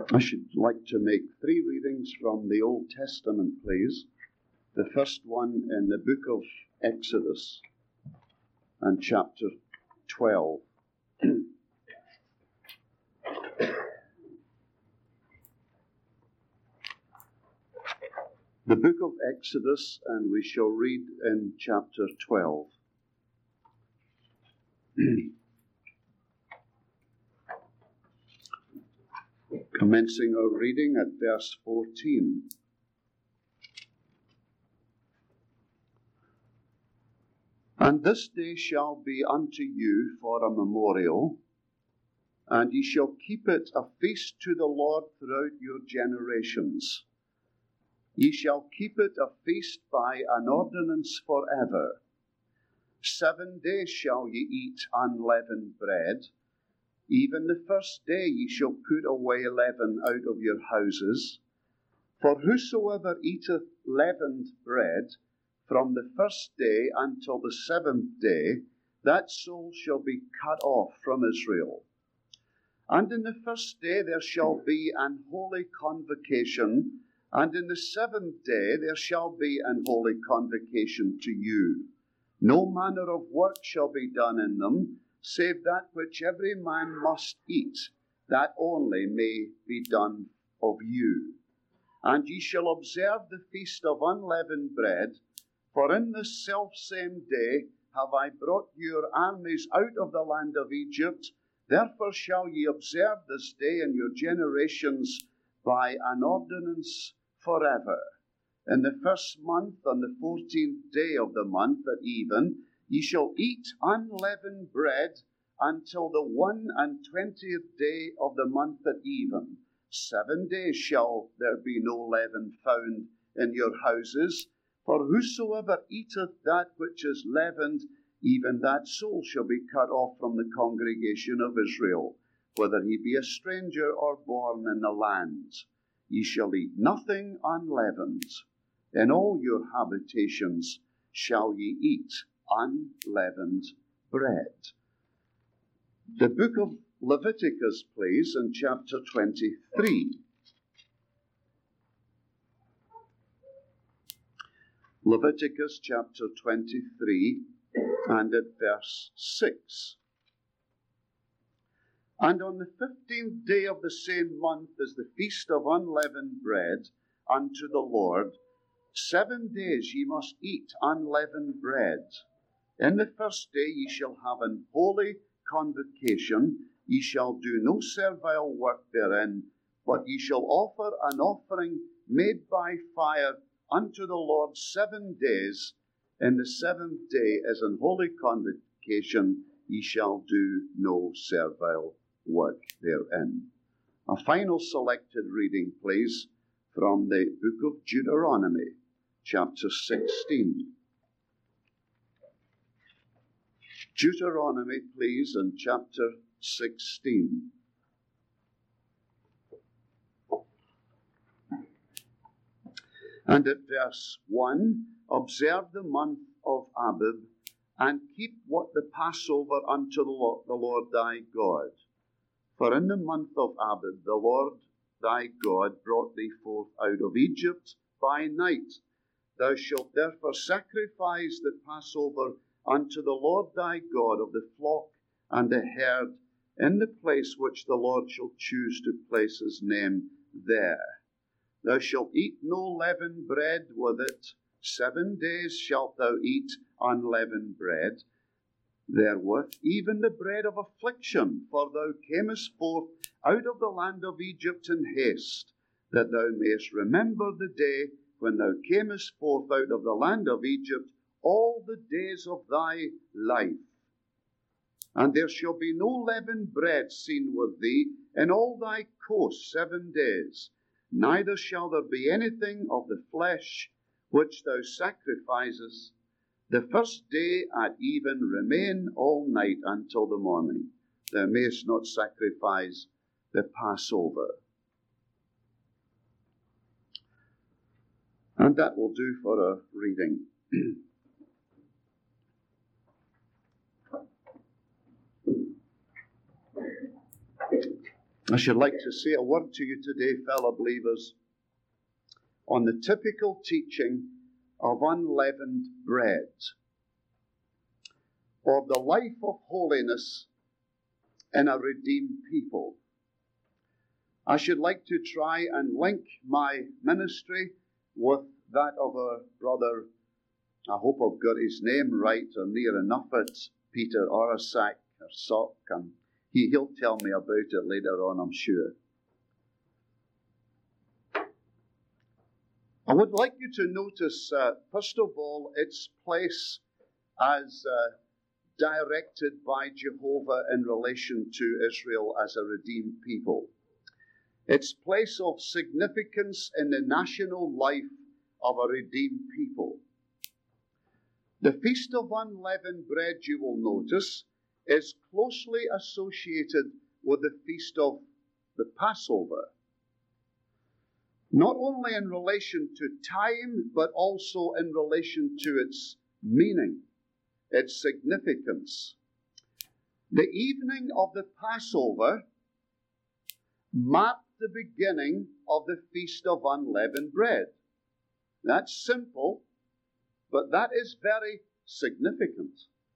I should like to make 3 readings from the Old Testament, please. The first one in the book of Exodus and chapter 12. The book of Exodus, and we shall read in chapter 12. Commencing our reading at verse 14. And this day shall be unto you for a memorial, and ye shall keep it a feast to the Lord throughout your generations. Ye shall keep it a feast by an ordinance forever. 7 days shall ye eat unleavened bread. Even the first day ye shall put away leaven out of your houses. For whosoever eateth leavened bread from the first day until the 7th day, that soul shall be cut off from Israel. And in the first day there shall be an holy convocation, and in the 7th day there shall be an holy convocation to you. No manner of work shall be done in them, save that which every man must eat, that only may be done of you. And ye shall observe the feast of unleavened bread, for in this selfsame day have I brought your armies out of the land of Egypt. Therefore shall ye observe this day in your generations by an ordinance forever. In the first month, on the 14th day of the month at even, ye shall eat unleavened bread until the 21st day of the month at even. 7 days shall there be no leaven found in your houses. For whosoever eateth that which is leavened, even that soul shall be cut off from the congregation of Israel, whether he be a stranger or born in the land. Ye shall eat nothing unleavened. In all your habitations shall ye eat unleavened bread. The book of Leviticus, please, in chapter 23. Leviticus chapter 23 and at verse 6. And on the 15th day of the same month is the feast of unleavened bread unto the Lord. 7 days ye must eat unleavened bread. In the first day ye shall have an holy convocation. Ye shall do no servile work therein, but ye shall offer an offering made by fire unto the Lord 7 days. In the 7th day as an holy convocation, ye shall do no servile work therein. A final selected reading, please, from the book of Deuteronomy, chapter 16. Deuteronomy, please, in chapter 16. And at verse 1, observe the month of Abib, and keep what the Passover unto the Lord thy God. For in the month of Abib the Lord thy God brought thee forth out of Egypt by night. Thou shalt therefore sacrifice the Passover unto the Lord thy God of the flock and the herd in the place which the Lord shall choose to place his name there. Thou shalt eat no leavened bread with it. 7 days shalt thou eat unleavened bread therewith, even the bread of affliction, for thou camest forth out of the land of Egypt in haste, that thou mayest remember the day when thou camest forth out of the land of Egypt all the days of thy life. And there shall be no leavened bread seen with thee in all thy coasts 7 days, neither shall there be anything of the flesh which thou sacrificest. The first day at even remain all night until the morning. Thou mayest not sacrifice the Passover. And that will do for our reading. I should like to say a word to you today, fellow believers, on the typical teaching of unleavened bread, or the life of holiness in a redeemed people. I should like to try and link my ministry with that of our brother, I hope I've got his name right or near enough it, Peter Orasak or Sock, and he'll tell me about it later on, I'm sure. I would like you to notice, first of all, its place as directed by Jehovah in relation to Israel as a redeemed people. Its place of significance in the national life of a redeemed people. The Feast of Unleavened Bread, you will notice, is closely associated with the Feast of the Passover. Not only in relation to time, but also in relation to its meaning, its significance. The evening of the Passover marked the beginning of the Feast of Unleavened Bread. That's simple, but that is very significant.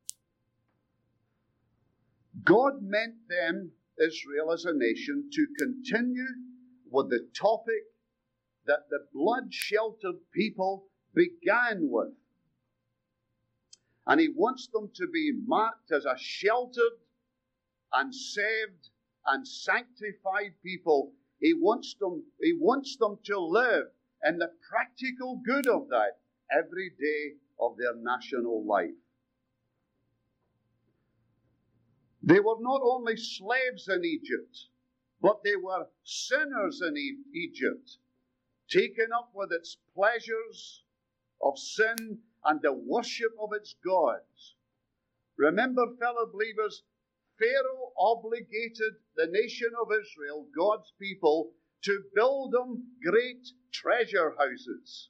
God meant them, Israel as a nation, to continue with the topic that the blood-sheltered people began with. And He wants them to be marked as a sheltered and saved and sanctified people. He wants them to live in the practical good of that every day of their national life. They were not only slaves in Egypt, but they were sinners in Egypt, taken up with its pleasures of sin and the worship of its gods. Remember, fellow believers, Pharaoh obligated the nation of Israel, God's people, to build them great treasure houses.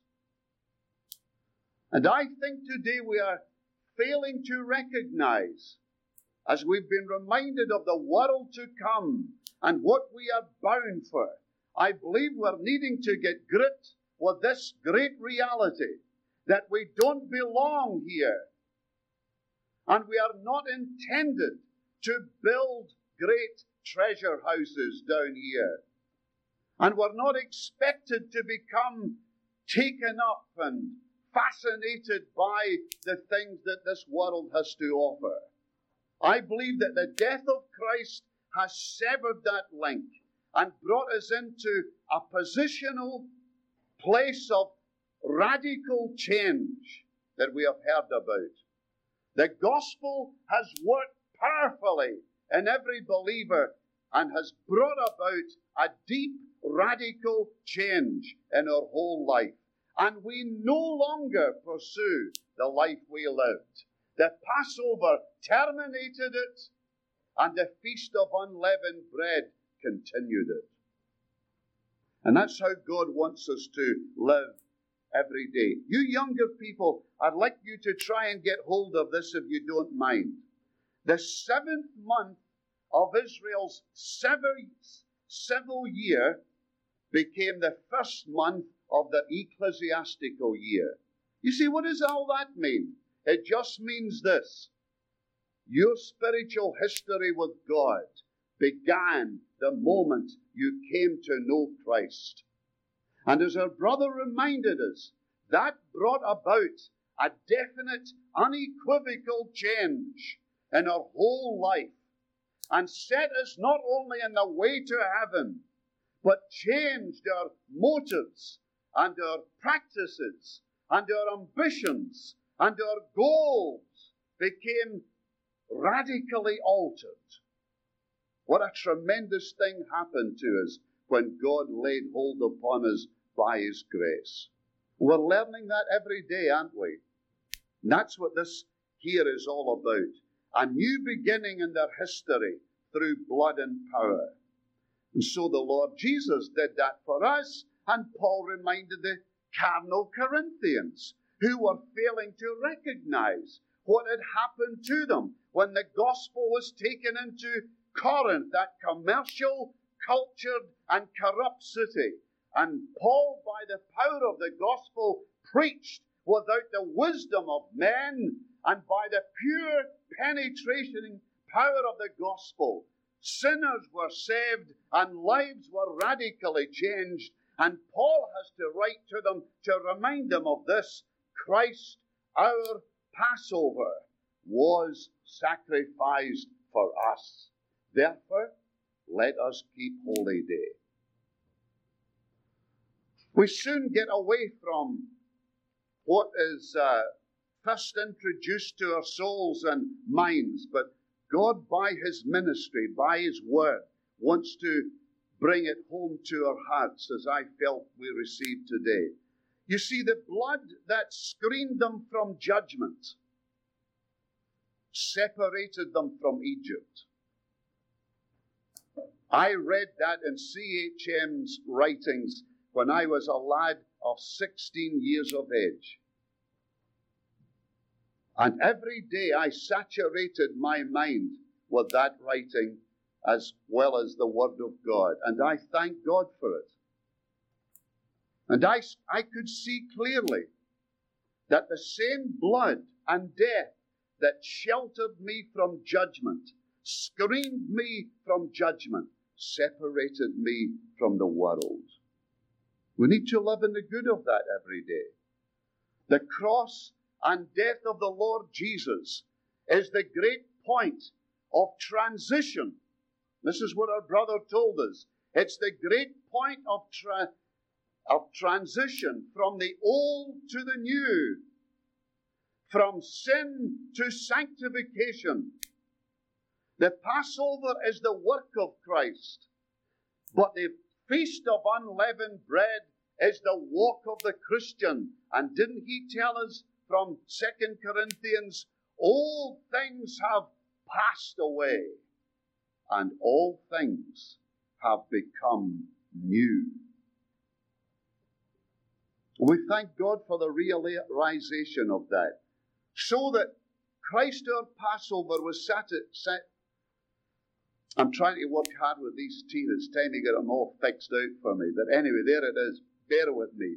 And I think today we are failing to recognize, as we've been reminded of the world to come and what we are bound for, I believe we're needing to get grit with this great reality that we don't belong here. And we are not intended to build great treasure houses down here. And we're not expected to become taken up and fascinated by the things that this world has to offer. I believe that the death of Christ has severed that link and brought us into a positional place of radical change that we have heard about. The gospel has worked powerfully in every believer and has brought about a deep, radical change in our whole life. And we no longer pursue the life we lived. The Passover terminated it, and the Feast of Unleavened Bread continued it. And that's how God wants us to live every day. You younger people, I'd like you to try and get hold of this if you don't mind. The 7th month of Israel's civil year became the first month of the ecclesiastical year. You see, what does all that mean? It just means this: your spiritual history with God began the moment you came to know Christ. And as our brother reminded us, that brought about a definite, unequivocal change in our whole life and set us not only in the way to heaven, but changed our motives and our practices and our ambitions and our goals became radically altered. What a tremendous thing happened to us when God laid hold upon us by His grace. We're learning that every day, aren't we? And that's what this here is all about. A new beginning in their history through blood and power. And so the Lord Jesus did that for us, and Paul reminded the carnal Corinthians, who were failing to recognize what had happened to them when the gospel was taken into Corinth, that commercial cultured and corrupt city. And Paul, by the power of the gospel, preached without the wisdom of men, and by the pure penetrating power of the gospel, sinners were saved and lives were radically changed. And Paul has to write to them to remind them of this. Christ, our Passover, was sacrificed for us. Therefore, let us keep holy day. We soon get away from what is first introduced to our souls and minds, but God, by His ministry, by His word, wants to bring it home to our hearts, as I felt we received today. You see, the blood that screened them from judgment separated them from Egypt. I read that in C.H.M.'s writings when I was a lad of 16 years of age. And every day I saturated my mind with that writing as well as the Word of God. And I thank God for it. And I could see clearly that the same blood and death that sheltered me from judgment, screened me from judgment, separated me from the world. We need to live in the good of that every day. The cross and death of the Lord Jesus is the great point of transition. This is what our brother told us. It's the great point of transition from the old to the new, from sin to sanctification. The Passover is the work of Christ, but the Feast of Unleavened Bread is the walk of the Christian. And didn't he tell us from 2 Corinthians, old things have passed away, and all things have become new. We thank God for the realization of that, so that Christ our Passover was set. I'm trying to work hard with these teeth. It's time to get them all fixed out for me. But anyway, there it is. Bear with me.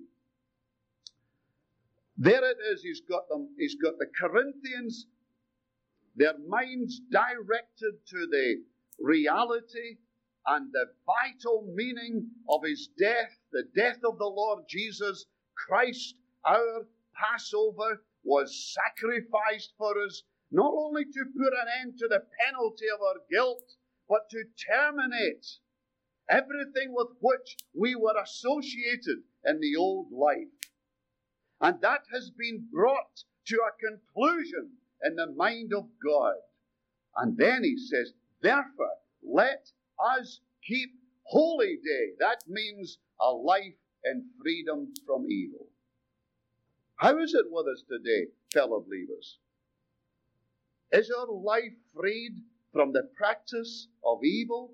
There it is. He's got them. He's got the Corinthians, their minds directed to the reality and the vital meaning of His death, the death of the Lord Jesus. Christ, our Passover, was sacrificed for us, not only to put an end to the penalty of our guilt, but to terminate everything with which we were associated in the old life. And that has been brought to a conclusion in the mind of God. And then he says, therefore, let us keep holy day. That means a life in freedom from evil. How is it with us today, fellow believers? Is our life freed from the practice of evil?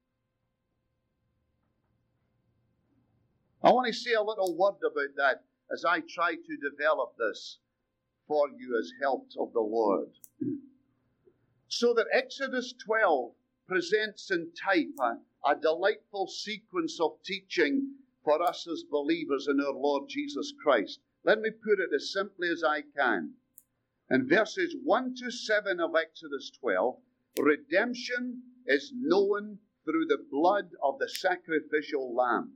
I want to say a little word about that as I try to develop this for you as helped of the Lord. So that Exodus 12 presents in type a delightful sequence of teaching for us as believers in our Lord Jesus Christ. Let me put it as simply as I can. In verses 1 to 7 of Exodus 12, redemption is known through the blood of the sacrificial lamb.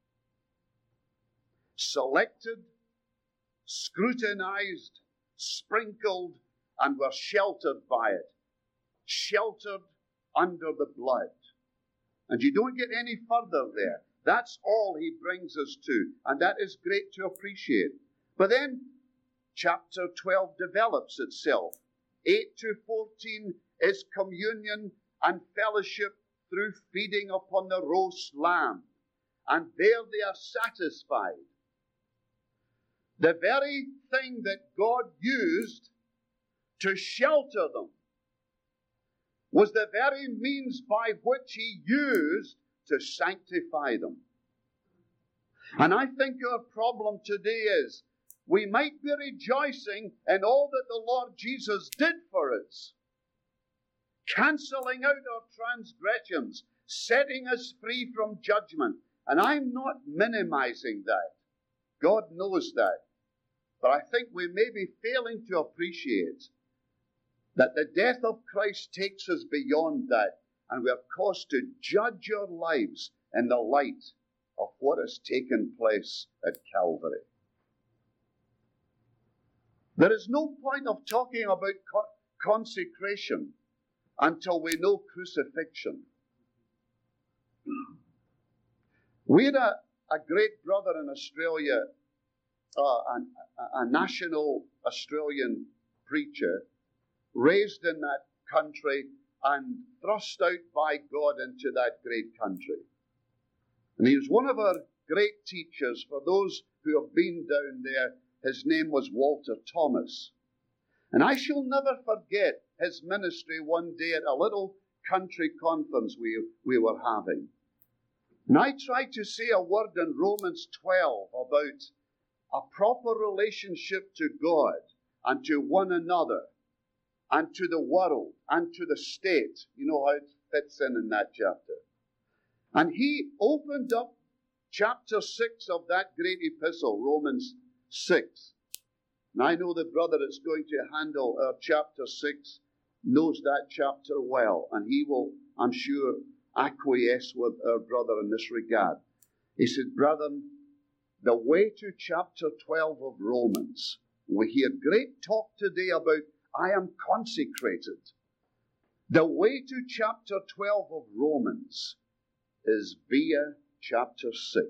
Selected, scrutinized, sprinkled, and were sheltered by it. Sheltered under the blood. And you don't get any further there. That's all he brings us to. And that is great to appreciate. But then chapter 12 develops itself. 8 to 14 is communion and fellowship through feeding upon the roast lamb. And there they are satisfied. The very thing that God used to shelter them was the very means by which he used to sanctify them. And I think our problem today is we might be rejoicing in all that the Lord Jesus did for us, cancelling out our transgressions, setting us free from judgment. And I'm not minimizing that. God knows that. But I think we may be failing to appreciate that the death of Christ takes us beyond that, and we are caused to judge our lives in the light of what has taken place at Calvary. There is no point of talking about consecration until we know crucifixion. We had a great brother in Australia, a national Australian preacher, raised in that country and thrust out by God into that great country. And he was one of our great teachers. For those who have been down there, his name was Walter Thomas. And I shall never forget his ministry one day at a little country conference we were having. And I tried to say a word in Romans 12 about a proper relationship to God and to one another and to the world and to the state. You know how it fits in that chapter. And he opened up chapter 6 of that great epistle, Romans 6. And I know the brother that's going to handle our chapter 6 knows that chapter well. And he will, I'm sure, acquiesce with our brother in this regard. He said, brethren, the way to chapter 12 of Romans, we hear great talk today about I am consecrated. The way to chapter 12 of Romans is via chapter 6.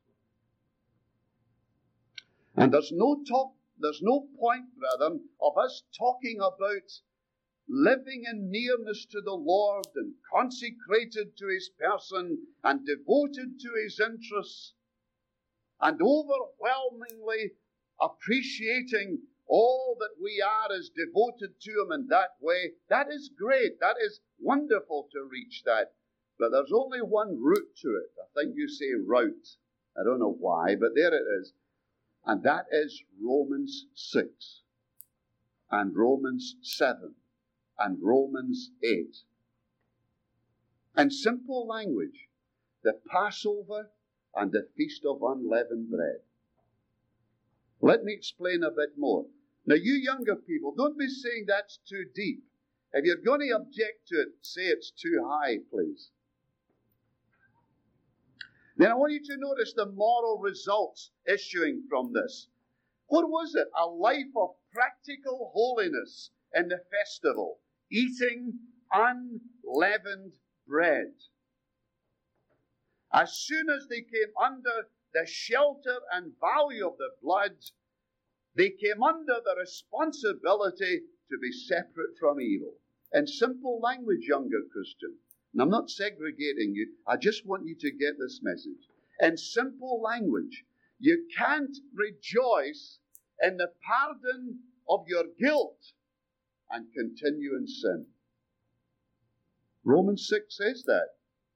And there's no point, brethren, of us talking about living in nearness to the Lord and consecrated to His person and devoted to His interests and overwhelmingly appreciating all that we are as devoted to Him in that way. That is great. That is wonderful to reach that. But there's only one route to it. I think you say route. I don't know why, but there it is. And that is Romans 6 and Romans 7 and Romans 8. In simple language, the Passover and the Feast of Unleavened Bread. Let me explain a bit more. Now, you younger people, don't be saying that's too deep. If you're going to object to it, say it's too high, please. Then I want you to notice the moral results issuing from this. What was it? A life of practical holiness in the festival, eating unleavened bread. As soon as they came under the shelter and value of the blood, they came under the responsibility to be separate from evil. In simple language, younger Christian, and I'm not segregating you, I just want you to get this message. In simple language, you can't rejoice in the pardon of your guilt and continue in sin. Romans 6 says that.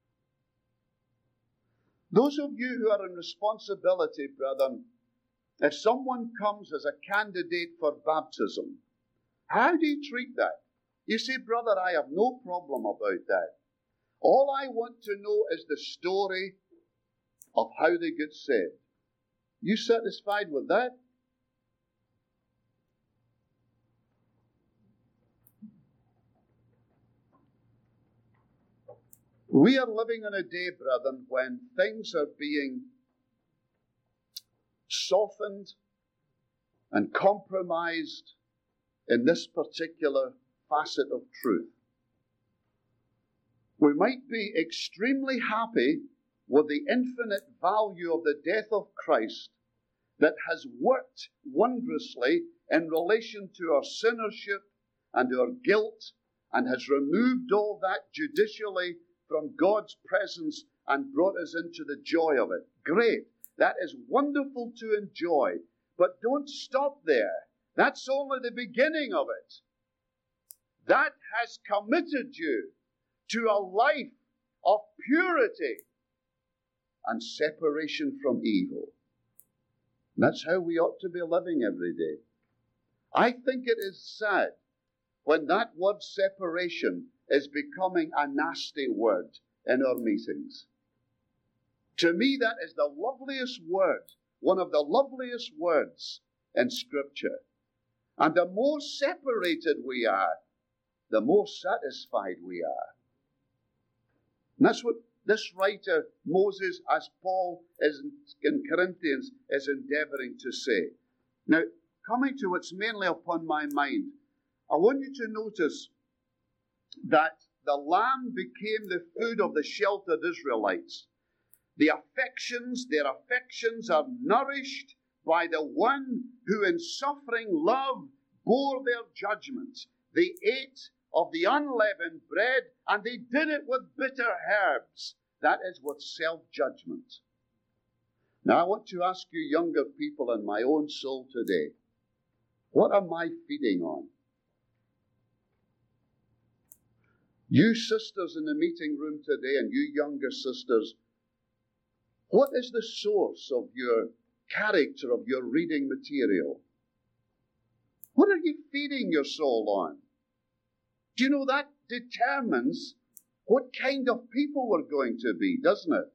Those of you who are in responsibility, brethren, if someone comes as a candidate for baptism, how do you treat that? You say, brother, I have no problem about that. All I want to know is the story of how they get saved. You satisfied with that? We are living in a day, brethren, when things are being softened and compromised in this particular facet of truth. We might be extremely happy with the infinite value of the death of Christ that has worked wondrously in relation to our sinnership and our guilt and has removed all that judicially from God's presence and brought us into the joy of it. Great. That is wonderful to enjoy. But don't stop there. That's only the beginning of it. That has committed you to a life of purity and separation from evil. And that's how we ought to be living every day. I think it is sad when that word separation is becoming a nasty word in our meetings. To me, that is the loveliest word, one of the loveliest words in Scripture. And the more separated we are, the more satisfied we are. And that's what this writer, Moses, as Paul is in Corinthians, is endeavoring to say. Now, coming to what's mainly upon my mind, I want you to notice that the lamb became the food of the sheltered Israelites. Their affections are nourished by the one who in suffering love bore their judgments. They ate of the unleavened bread, and they did it with bitter herbs. That is with self-judgment. Now I want to ask you younger people in my own soul today, what am I feeding on? You sisters in the meeting room today, and you younger sisters, what is the source of your character, of your reading material? What are you feeding your soul on? Do you know that determines what kind of people we're going to be, doesn't it?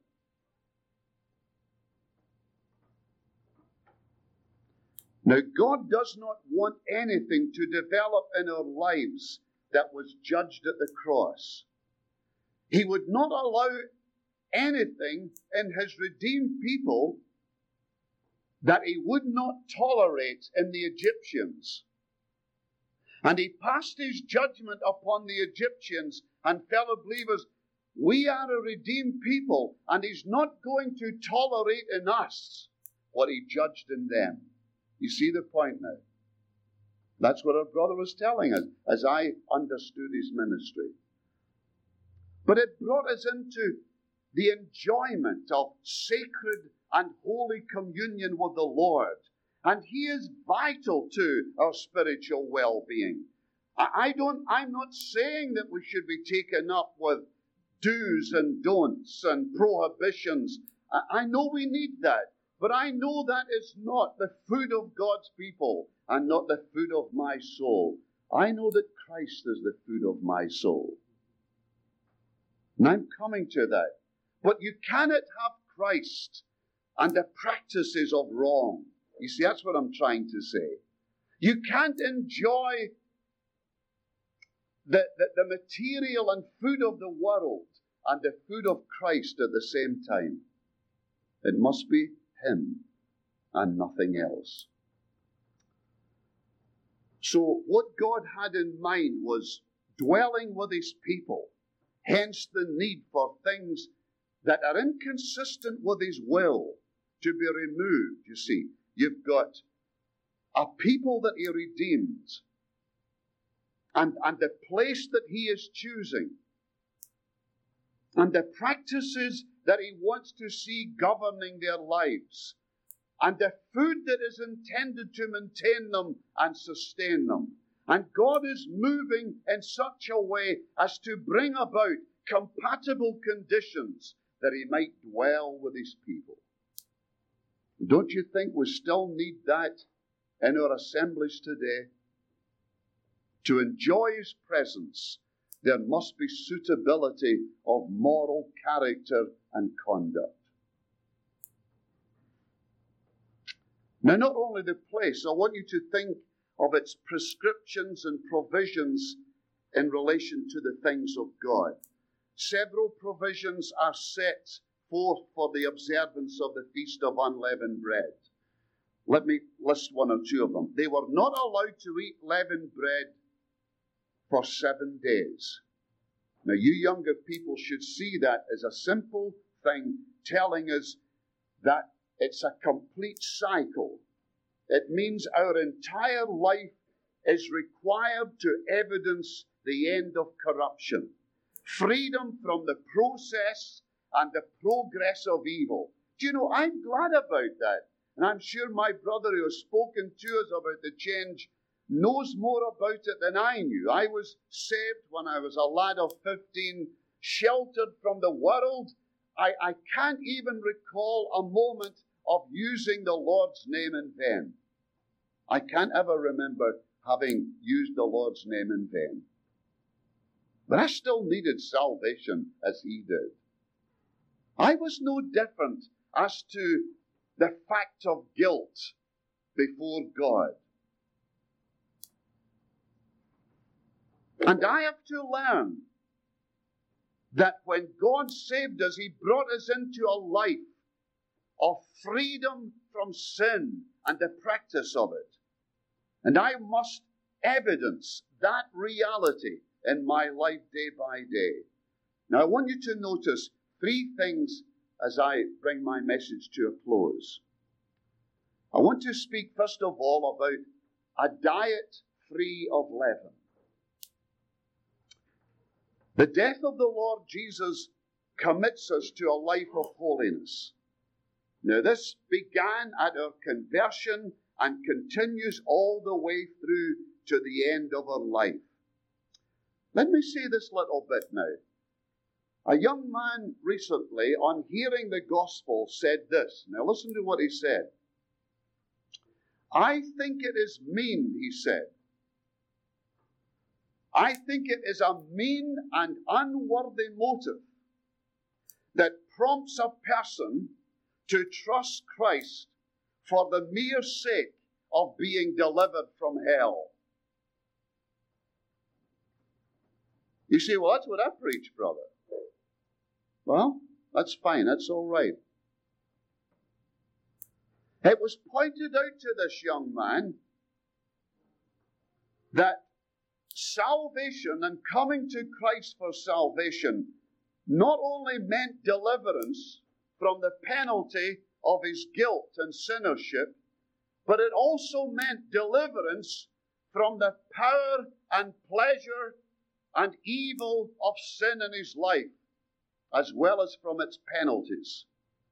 Now, God does not want anything to develop in our lives that was judged at the cross. He would not allow anything in his redeemed people that he would not tolerate in the Egyptians. And he passed his judgment upon the Egyptians. And fellow believers, we are a redeemed people, and he's not going to tolerate in us what he judged in them. You see the point now? That's what our brother was telling us, as I understood his ministry. But it brought us into the enjoyment of sacred and holy communion with the Lord. And he is vital to our spiritual well-being. I'm not saying that we should be taken up with do's and don'ts and prohibitions. I know we need that. But I know that is not the food of God's people and not the food of my soul. I know that Christ is the food of my soul. And I'm coming to that. But you cannot have Christ and the practices of wrong. You see, that's what I'm trying to say. You can't enjoy the material and food of the world and the food of Christ at the same time. It must be him and nothing else. So what God had in mind was dwelling with his people, hence the need for things that are inconsistent with his will to be removed. You see, you've got a people that he redeemed, and the place that he is choosing, and the practices that he wants to see governing their lives, and the food that is intended to maintain them and sustain them. And God is moving in such a way as to bring about compatible conditions that he might dwell with his people. Don't you think we still need that in our assemblies today? To enjoy his presence, there must be suitability of moral character and conduct. Now, not only the place, I want you to think of its prescriptions and provisions in relation to the things of God. Several provisions are set forth for the observance of the Feast of Unleavened Bread. Let me list one or two of them. They were not allowed to eat leavened bread for 7 days. Now, you younger people should see that as a simple thing telling us that it's a complete cycle. It means our entire life is required to evidence the end of corruption. Freedom from the process and the progress of evil. Do you know, I'm glad about that. And I'm sure my brother who has spoken to us about the change knows more about it than I knew. I was saved when I was a lad of 15, sheltered from the world. I can't even recall a moment of using the Lord's name in vain. I can't ever remember having used the Lord's name in vain. But I still needed salvation as he did. I was no different as to the fact of guilt before God. And I have to learn that when God saved us, He brought us into a life of freedom from sin and the practice of it. And I must evidence that reality in my life day by day. Now, I want you to notice three things as I bring my message to a close. I want to speak, first of all, about a diet free of leaven. The death of the Lord Jesus commits us to a life of holiness. Now, this began at our conversion and continues all the way through to the end of our life. Let me say this little bit now. A young man recently, on hearing the gospel, said this. Now listen to what he said. I think it is mean, he said. I think it is a mean and unworthy motive that prompts a person to trust Christ for the mere sake of being delivered from hell. You say, well, that's what I preach, brother. Well, that's fine. That's all right. It was pointed out to this young man that salvation and coming to Christ for salvation not only meant deliverance from the penalty of his guilt and sinnership, but it also meant deliverance from the power and pleasure and evil of sin in his life, as well as from its penalties.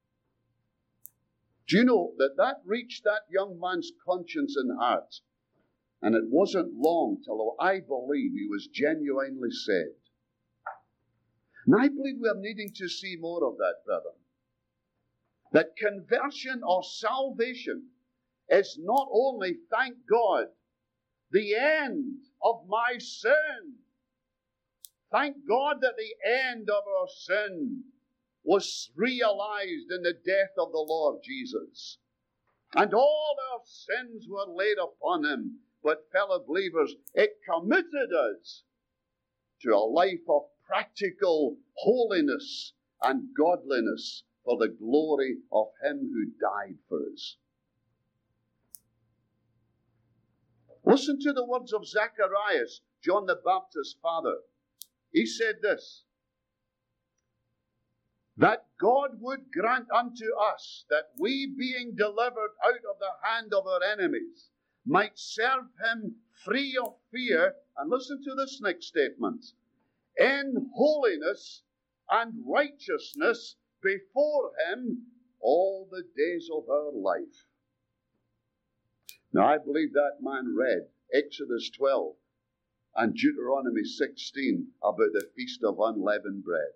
Do you know that reached that young man's conscience and heart? And it wasn't long till I believe he was genuinely saved. And I believe we are needing to see more of that, brother. That conversion or salvation is not only, thank God, the end of my sin. Thank God that the end of our sin was realized in the death of the Lord Jesus. And all our sins were laid upon him. But fellow believers, it committed us to a life of practical holiness and godliness for the glory of him who died for us. Listen to the words of Zacharias, John the Baptist's father. He said this, that God would grant unto us that we, being delivered out of the hand of our enemies, might serve him free of fear, and listen to this next statement, in holiness and righteousness before him all the days of our life. Now I believe that man read Exodus 12 and Deuteronomy 16 about the Feast of Unleavened Bread.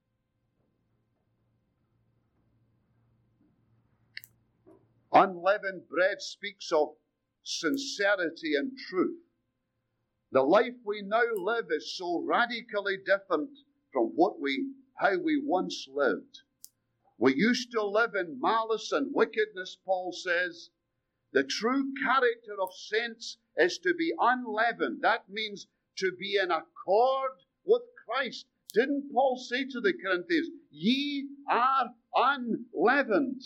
Unleavened bread speaks of sincerity and truth. The life we now live is so radically different from how we once lived. We used to live in malice and wickedness, Paul says. The true character of saints is to be unleavened. That means to be in accord with Christ. Didn't Paul say to the Corinthians, ye are unleavened?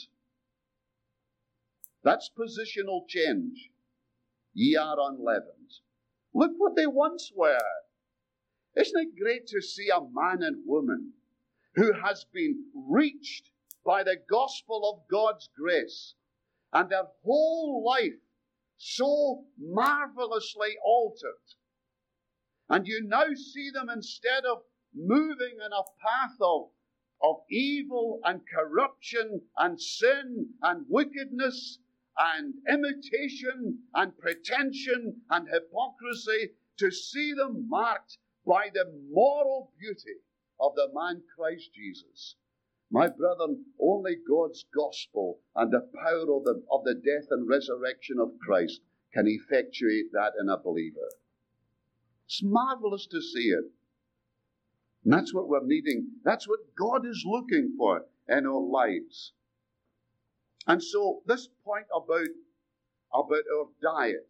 That's positional change. Ye are unleavened. Look what they once were. Isn't it great to see a man and woman who has been reached by the gospel of God's grace and their whole life so marvelously altered? And you now see them, instead of moving in a path of evil and corruption and sin and wickedness and imitation and pretension and hypocrisy, to see them marked by the moral beauty of the man Christ Jesus. My brethren, only God's gospel and the power of the death and resurrection of Christ can effectuate that in a believer. It's marvelous to see it. And that's what we're needing. That's what God is looking for in our lives. And so this point about our diet.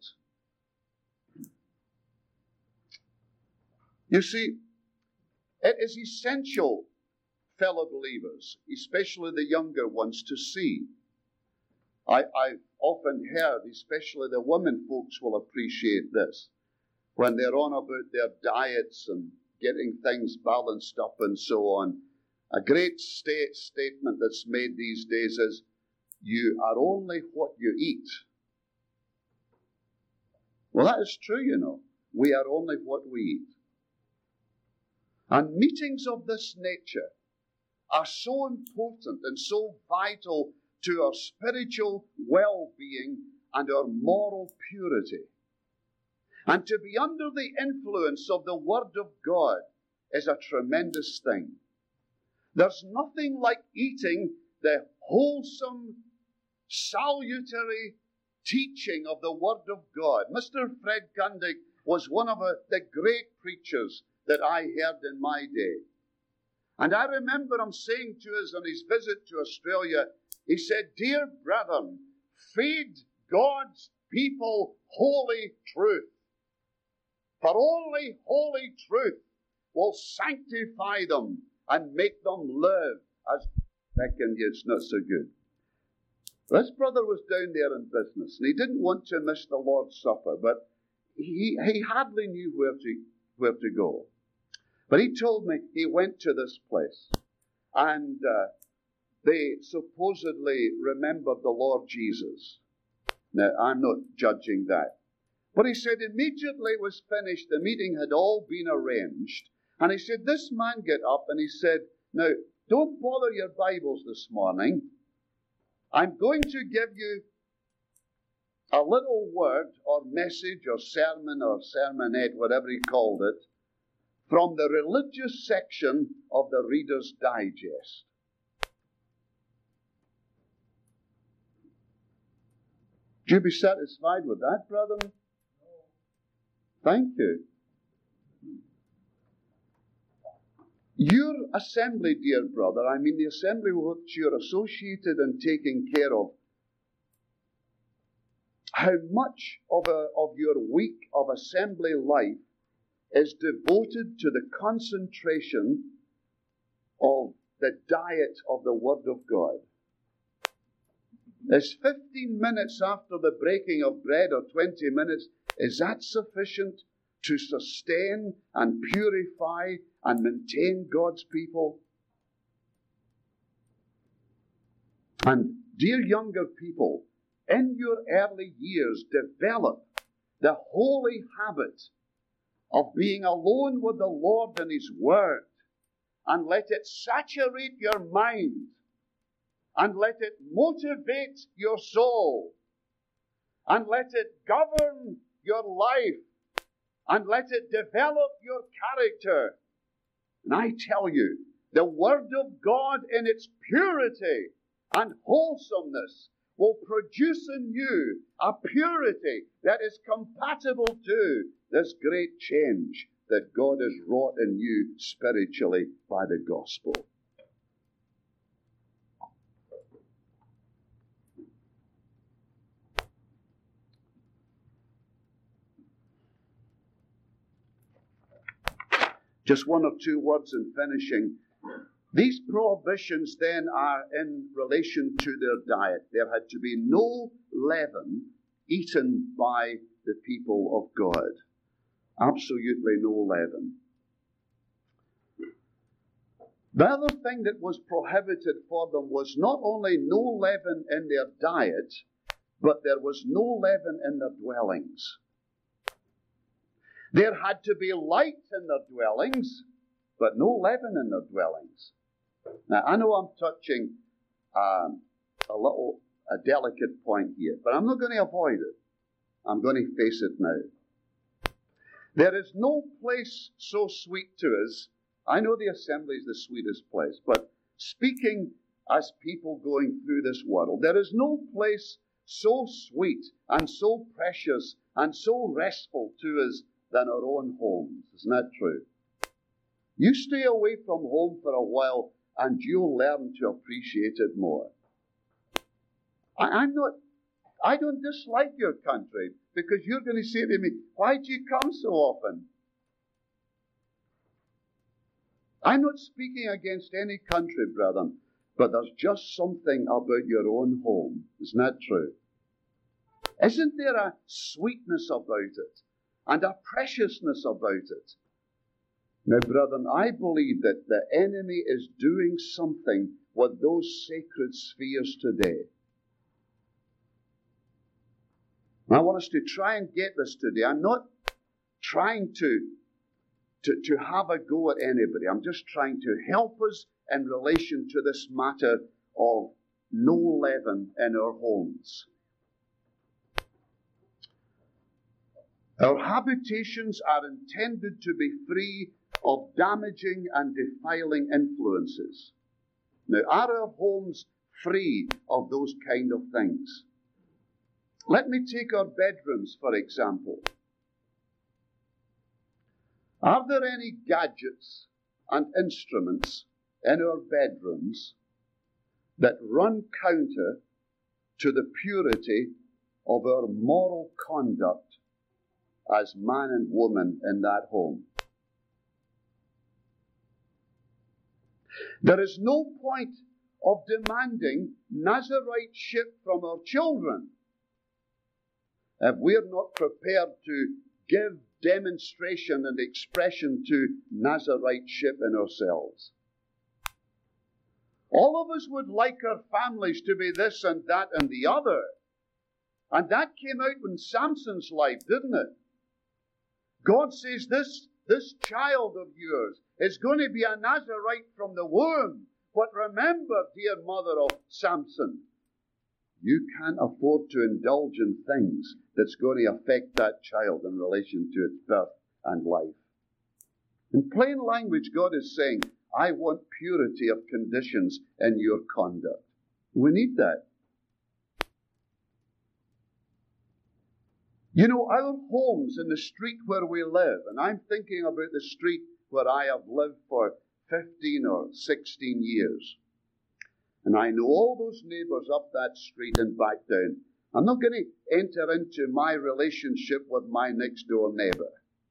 You see, it is essential, fellow believers, especially the younger ones, to see. I've often heard, especially the women folks will appreciate this, when they're on about their diets and getting things balanced up and so on. A great statement that's made these days is, you are only what you eat. Well, that is true, you know. We are only what we eat. And meetings of this nature are so important and so vital to our spiritual well-being and our moral purity. And to be under the influence of the Word of God is a tremendous thing. There's nothing like eating the wholesome, salutary teaching of the Word of God. Mr. Fred Gundick was one of the great preachers that I heard in my day. And I remember him saying to us on his visit to Australia, he said, "Dear brethren, feed God's people holy truth. For only holy truth will sanctify them and make them live as reckon it's not so good." This brother was down there in business, and he didn't want to miss the Lord's Supper, but he hardly knew where to go. But he told me he went to this place, and they supposedly remembered the Lord Jesus. Now, I'm not judging that. But he said immediately it was finished, the meeting had all been arranged, and he said, this man got up and he said, "Now, don't bother your Bibles this morning. I'm going to give you a little word or message or sermon or sermonette, whatever he called it, from the religious section of the Reader's Digest." Would you be satisfied with that, brethren? Thank you. Your assembly, dear brother, I mean the assembly with which you're associated and taking care of, how much of your week of assembly life is devoted to the concentration of the diet of the Word of God? Is 15 minutes after the breaking of bread or 20 minutes, is that sufficient to sustain and purify and maintain God's people? And dear younger people, in your early years, develop the holy habit of being alone with the Lord and His Word, and let it saturate your mind, and let it motivate your soul, and let it govern your life, and let it develop your character. And I tell you, the Word of God in its purity and wholesomeness will produce in you a purity that is compatible to this great change that God has wrought in you spiritually by the gospel. Just one or two words in finishing. These prohibitions then are in relation to their diet. There had to be no leaven eaten by the people of God. Absolutely no leaven. The other thing that was prohibited for them was not only no leaven in their diet, but there was no leaven in their dwellings. There had to be light in their dwellings, but no leaven in their dwellings. Now, I know I'm touching a delicate point here, but I'm not going to avoid it. I'm going to face it now. There is no place so sweet to us. I know the assembly is the sweetest place, but speaking as people going through this world, there is no place so sweet and so precious and so restful to us than our own homes. Isn't that true? You stay away from home for a while and you'll learn to appreciate it more. I don't dislike your country, because you're going to say to me, why do you come so often? I'm not speaking against any country, brethren, but there's just something about your own home. Isn't that true? Isn't there a sweetness about it and a preciousness about it? Now, brethren, I believe that the enemy is doing something with those sacred spheres today. I want us to try and get this today. I'm not trying to have a go at anybody. I'm just trying to help us in relation to this matter of no leaven in our homes. Our habitations are intended to be free of damaging and defiling influences. Now, are our homes free of those kind of things? Let me take our bedrooms, for example. Are there any gadgets and instruments in our bedrooms that run counter to the purity of our moral conduct as man and woman in that home? There is no point of demanding Nazariteship from our children if we're not prepared to give demonstration and expression to Nazariteship in ourselves. All of us would like our families to be this and that and the other. And that came out in Samson's life, didn't it? God says, this child of yours is going to be a Nazarite from the womb. But remember, dear mother of Samson, you can't afford to indulge in things that's going to affect that child in relation to its birth and life. In plain language, God is saying, I want purity of conditions in your conduct. We need that. You know, our homes in the street where we live, and I'm thinking about the street where I have lived for 15 or 16 years. And I know all those neighbours up that street and back down. I'm not going to enter into my relationship with my next door neighbour.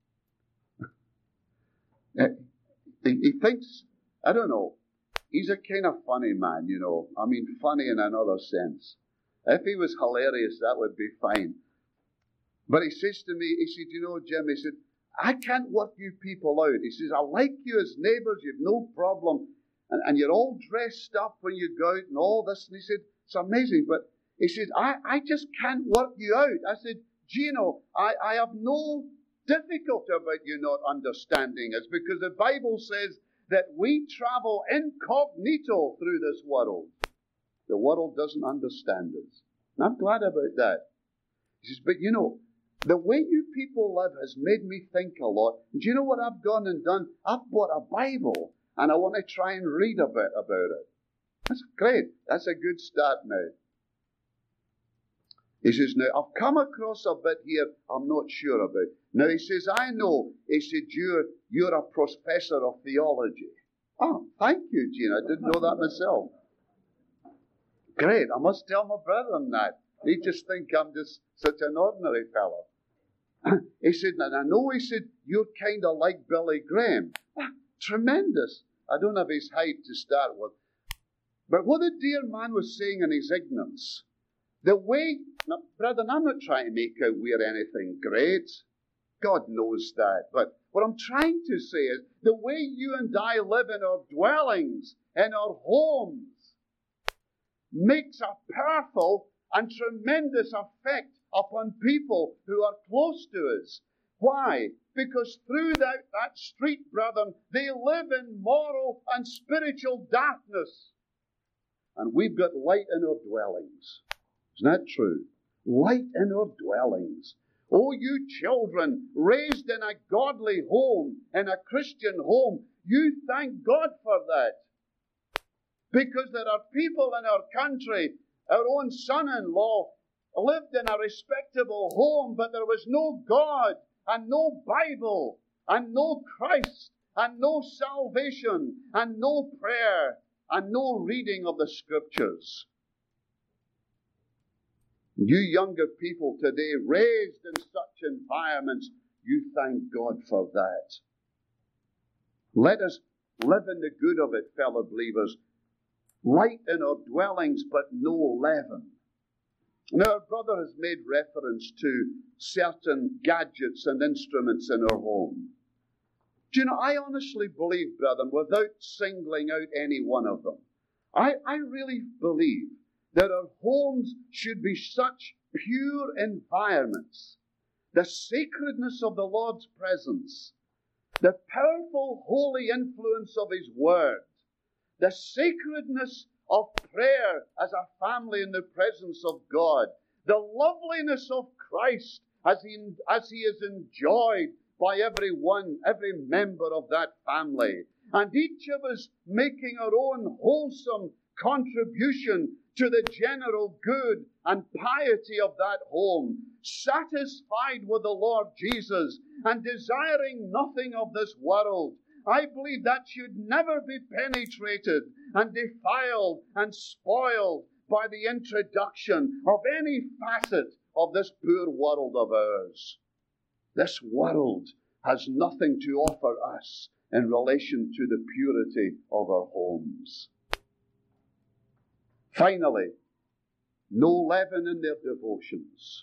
He thinks, I don't know, he's a kind of funny man, you know. I mean, funny in another sense. If he was hilarious, that would be fine. But he says to me, he said, you know, Jim, he said, I can't work you people out. He says, I like you as neighbours, you've no problem. And you're all dressed up when you go out and all this. And he said, it's amazing. But he said, I just can't work you out. I said, Gino, I have no difficulty about you not understanding us, because the Bible says that we travel incognito through this world. The world doesn't understand us. And I'm glad about that. He says, but you know, the way you people live has made me think a lot. And do you know what I've gone and done? I've bought a Bible. And I want to try and read a bit about it. That's great. That's a good start now. He says, now, I've come across a bit here I'm not sure about. Now, he says, I know. He said, you're a professor of theology. Oh, thank you, Gene. I didn't know that myself. Great. I must tell my brethren that. They just think I'm just such an ordinary fellow. He said, and I know, he said, you're kind of like Billy Graham. Tremendous. I don't have his height to start with. But what the dear man was saying in his ignorance, the way, now, brethren, I'm not trying to make out we're anything great. God knows that. But what I'm trying to say is, the way you and I live in our dwellings, in our homes, makes a powerful and tremendous effect upon people who are close to us. Why? Because through that street, brethren, they live in moral and spiritual darkness. And we've got light in our dwellings. Isn't that true? Light in our dwellings. Oh, you children raised in a godly home, in a Christian home, you thank God for that. Because there are people in our country, our own son-in-law lived in a respectable home, but there was no God, and no Bible, and no Christ, and no salvation, and no prayer, and no reading of the Scriptures. You younger people today, raised in such environments, you thank God for that. Let us live in the good of it, fellow believers. Light in our dwellings, but no leaven. Now, our brother has made reference to certain gadgets and instruments in our home. Do you know, I honestly believe, brethren, without singling out any one of them, I really believe that our homes should be such pure environments. The sacredness of the Lord's presence, the powerful holy influence of His Word, the sacredness of prayer as a family in the presence of God, the loveliness of Christ as He is enjoyed by every member of that family, and each of us making our own wholesome contribution to the general good and piety of that home, satisfied with the Lord Jesus and desiring nothing of this world. I believe that should never be penetrated and defiled and spoiled by the introduction of any facet of this poor world of ours. This world has nothing to offer us in relation to the purity of our homes. Finally, no leaven in their devotions.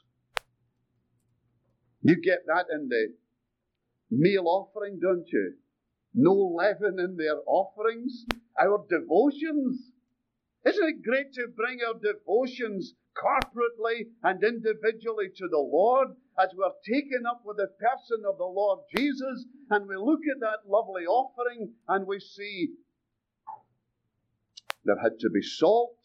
You get that in the meal offering, don't you? No leaven in their offerings, our devotions. Isn't it great to bring our devotions corporately and individually to the Lord as we're taken up with the person of the Lord Jesus, and we look at that lovely offering and we see there had to be salt,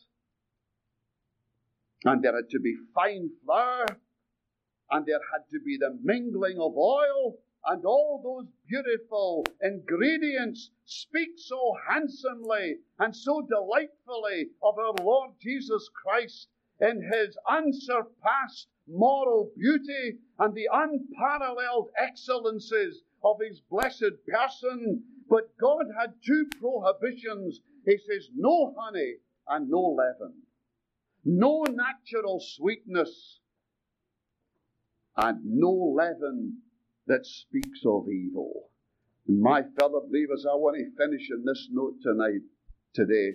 and there had to be fine flour, and there had to be the mingling of oil, and all those beautiful ingredients speak so handsomely and so delightfully of our Lord Jesus Christ in His unsurpassed moral beauty and the unparalleled excellences of His blessed person. But God had two prohibitions. He says, no honey and no leaven. No natural sweetness and no leaven that speaks of evil. And my fellow believers, I want to finish on this note today.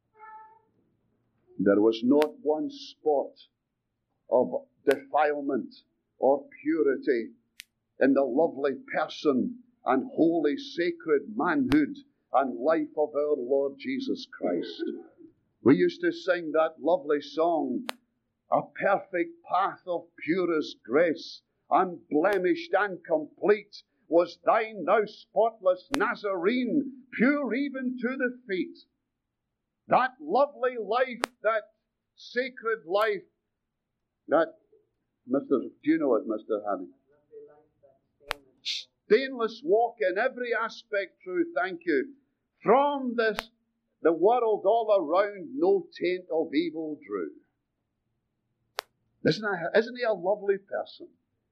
There was not one spot of defilement or purity in the lovely person and holy sacred manhood and life of our Lord Jesus Christ. We used to sing that lovely song, a perfect path of purest grace, unblemished and complete, was thine now spotless Nazarene, pure even to the feet. That lovely life, that sacred life, that, do you know it, Mr. Harry? Stainless walk in every aspect true, thank you. From the world all around, no taint of evil drew. Isn't he a lovely person?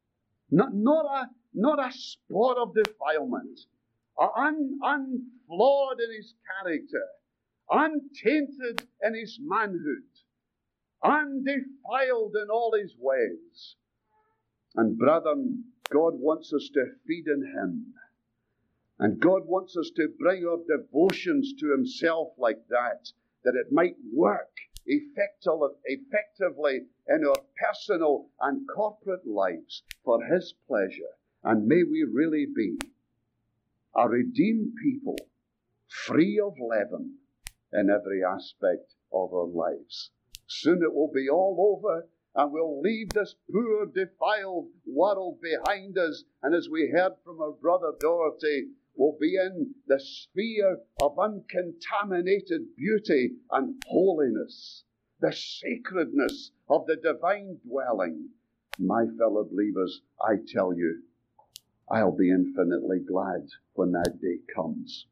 Not a spot of defilement, unflawed in his character, untainted in his manhood, undefiled in all his ways. And brethren, God wants us to feed in Him. And God wants us to bring our devotions to Himself like that it might work effectively in our personal and corporate lives for His pleasure. And may we really be a redeemed people, free of leaven in every aspect of our lives. Soon it will be all over, and we'll leave this poor, defiled world behind us. And as we heard from our brother Doherty, we'll be in the sphere of uncontaminated beauty and holiness, the sacredness of the divine dwelling. My fellow believers, I tell you, I'll be infinitely glad when that day comes.